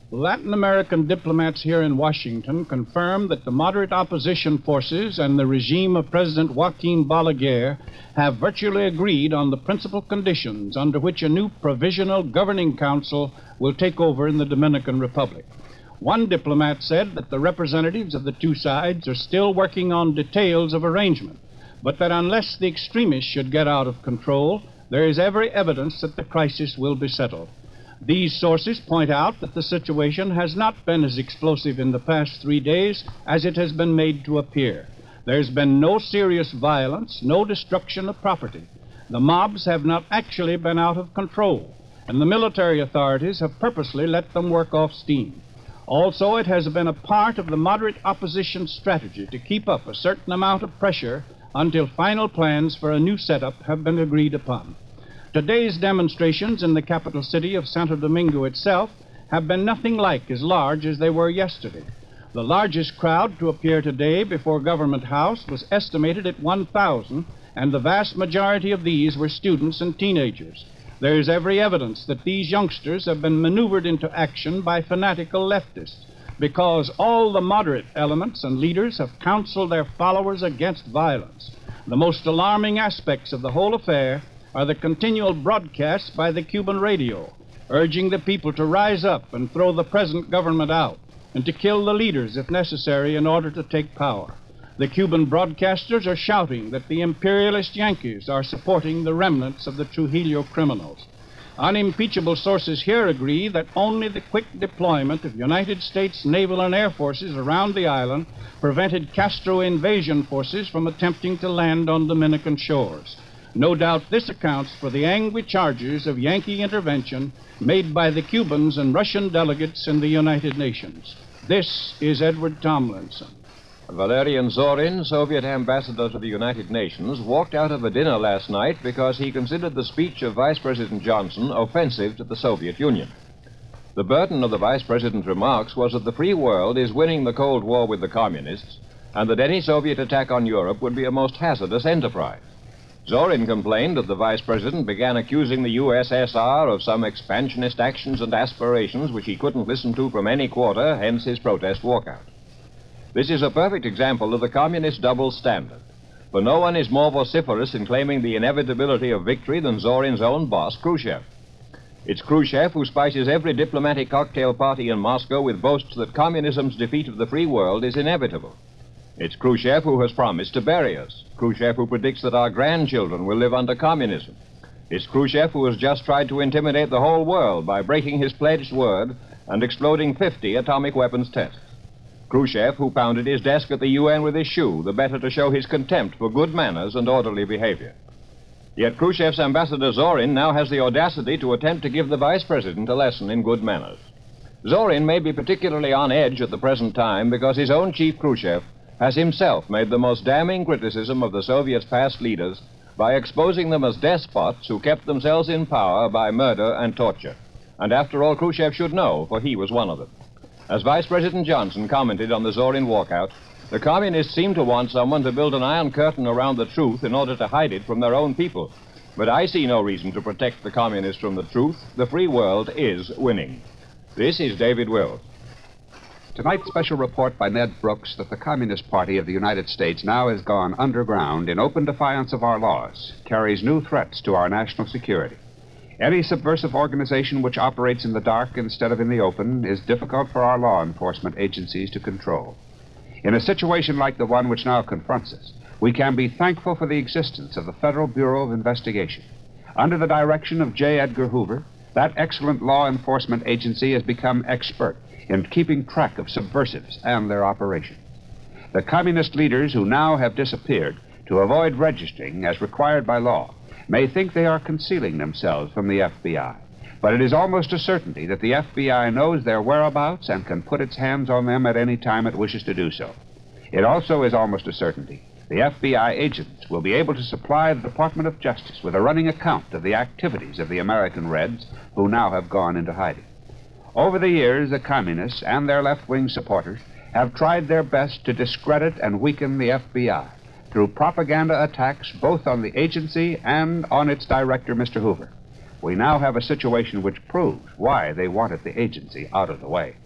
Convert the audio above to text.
Latin American diplomats here in Washington confirm that the moderate opposition forces and the regime of President Joaquin Balaguer have virtually agreed on the principal conditions under which a new provisional governing council will take over in the Dominican Republic. One diplomat said that the representatives of the two sides are still working on details of arrangement, but that unless the extremists should get out of control, there is every evidence that the crisis will be settled. These sources point out that the situation has not been as explosive in the past 3 days as it has been made to appear. There's been no serious violence, no destruction of property. The mobs have not actually been out of control, and the military authorities have purposely let them work off steam. Also, it has been a part of the moderate opposition strategy to keep up a certain amount of pressure until final plans for a new setup have been agreed upon. Today's demonstrations in the capital city of Santo Domingo itself have been nothing like as large as they were yesterday. The largest crowd to appear today before Government House was estimated at 1,000, and the vast majority of these were students and teenagers. There is every evidence that these youngsters have been maneuvered into action by fanatical leftists, because all the moderate elements and leaders have counseled their followers against violence. The most alarming aspects of the whole affair are the continual broadcasts by the Cuban radio, urging the people to rise up and throw the present government out, and to kill the leaders if necessary in order to take power. The Cuban broadcasters are shouting that the imperialist Yankees are supporting the remnants of the Trujillo criminals. Unimpeachable sources here agree that only the quick deployment of United States naval and air forces around the island prevented Castro invasion forces from attempting to land on Dominican shores. No doubt this accounts for the angry charges of Yankee intervention made by the Cubans and Russian delegates in the United Nations. This is Edward Tomlinson. Valerian Zorin, Soviet ambassador to the United Nations, walked out of a dinner last night because he considered the speech of Vice President Johnson offensive to the Soviet Union. The burden of the Vice President's remarks was that the free world is winning the Cold War with the communists, and that any Soviet attack on Europe would be a most hazardous enterprise. Zorin complained that the Vice President began accusing the USSR of some expansionist actions and aspirations which he couldn't listen to from any quarter, hence his protest walkout. This is a perfect example of the communist double standard, for no one is more vociferous in claiming the inevitability of victory than Zorin's own boss, Khrushchev. It's Khrushchev who spices every diplomatic cocktail party in Moscow with boasts that communism's defeat of the free world is inevitable. It's Khrushchev who has promised to bury us, Khrushchev who predicts that our grandchildren will live under communism. It's Khrushchev who has just tried to intimidate the whole world by breaking his pledged word and exploding 50 atomic weapons tests. Khrushchev who pounded his desk at the UN with his shoe, the better to show his contempt for good manners and orderly behavior. Yet Khrushchev's ambassador Zorin now has the audacity to attempt to give the Vice President a lesson in good manners. Zorin may be particularly on edge at the present time because his own chief Khrushchev has himself made the most damning criticism of the Soviets' past leaders by exposing them as despots who kept themselves in power by murder and torture. And after all, Khrushchev should know, for he was one of them. As Vice President Johnson commented on the Zorin walkout, the communists seem to want someone to build an iron curtain around the truth in order to hide it from their own people. But I see no reason to protect the communists from the truth. The free world is winning. This is David Wills. Tonight's special report by Ned Brooks that the Communist Party of the United States now has gone underground in open defiance of our laws, carries new threats to our national security. Any subversive organization which operates in the dark instead of in the open is difficult for our law enforcement agencies to control. In a situation like the one which now confronts us, we can be thankful for the existence of the Federal Bureau of Investigation. Under the direction of J. Edgar Hoover, that excellent law enforcement agency has become expert in keeping track of subversives and their operation. The communist leaders who now have disappeared to avoid registering as required by law may think they are concealing themselves from the FBI, but it is almost a certainty that the FBI knows their whereabouts and can put its hands on them at any time it wishes to do so. It also is almost a certainty the FBI agents will be able to supply the Department of Justice with a running account of the activities of the American Reds who now have gone into hiding. Over the years, the communists and their left-wing supporters have tried their best to discredit and weaken the FBI through propaganda attacks both on the agency and on its director, Mr. Hoover. We now have a situation which proves why they wanted the agency out of the way.